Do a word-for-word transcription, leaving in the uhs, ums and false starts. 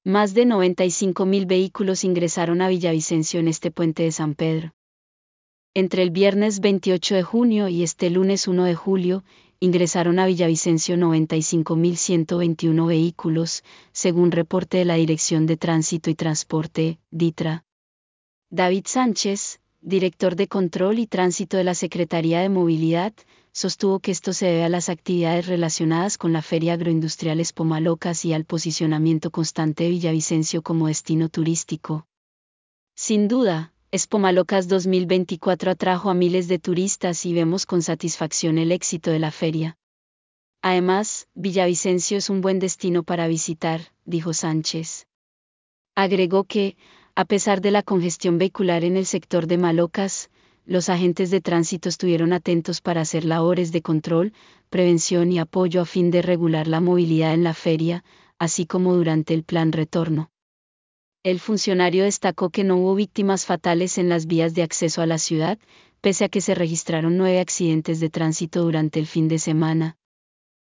Más de noventa y cinco mil vehículos ingresaron a Villavicencio en este puente de San Pedro. Entre el viernes veintiocho de junio y este lunes uno de julio, ingresaron a Villavicencio noventa y cinco mil ciento veintiuno vehículos, según reporte de la Dirección de Tránsito y Transporte, DITRA. David Sánchez, director de Control y Tránsito de la Secretaría de Movilidad, sostuvo que esto se debe a las actividades relacionadas con la Feria Agroindustrial Expo Malocas y al posicionamiento constante de Villavicencio como destino turístico. Sin duda, Expo Malocas dos mil veinticuatro atrajo a miles de turistas y vemos con satisfacción el éxito de la feria. Además, Villavicencio es un buen destino para visitar, dijo Sánchez. Agregó que, a pesar de la congestión vehicular en el sector de Malocas, los agentes de tránsito estuvieron atentos para hacer labores de control, prevención y apoyo a fin de regular la movilidad en la feria, así como durante el plan retorno. El funcionario destacó que no hubo víctimas fatales en las vías de acceso a la ciudad, pese a que se registraron nueve accidentes de tránsito durante el fin de semana,